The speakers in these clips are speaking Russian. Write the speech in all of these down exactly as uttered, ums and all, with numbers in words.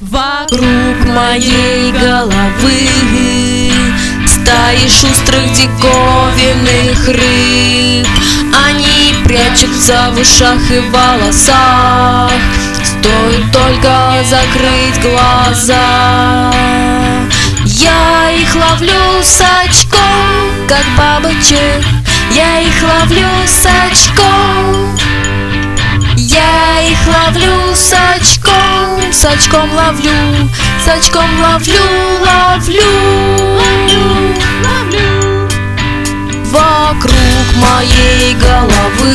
Вокруг моей головы стаи шустрых диковинных рыб. Они прячутся в ушах и волосах, стоит только закрыть глаза. Я их ловлю с очком, как бабочек. Я их ловлю с очком. Я их ловлю с очком, с очком ловлю, с очком ловлю, ловлю, ловлю, ловлю. Вокруг моей головы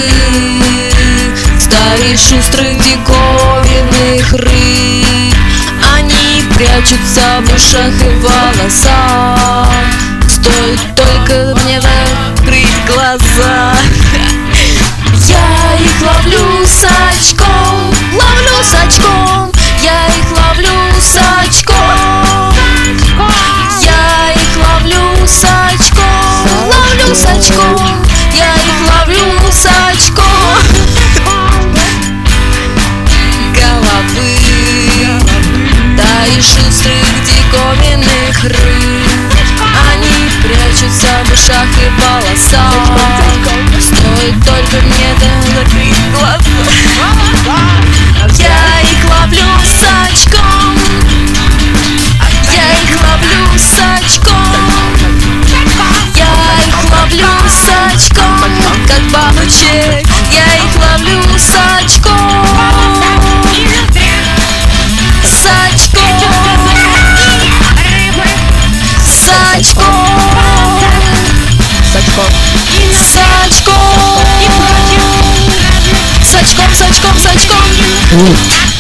стаи шустрых диковинных рыб. Они прячутся в ушах и волосах, стоит только мне закрыть глаза. Я их ловлю с очком, ловлю с очком. Я их ловлю с очком. Я их ловлю с очком, ловлю с очком. Я их ловлю с очком. Головы стаи шустрых диковинных рыб. Они прячутся в ушах и волосах, стоит только мне закрыть глаза. Я их ловлю с очком. Я их ловлю с очком. Я их ловлю с очком, как бабочек. Я их ловлю с очком. С очком. С очком. С очком. С очком. С очком, с очком, с очком.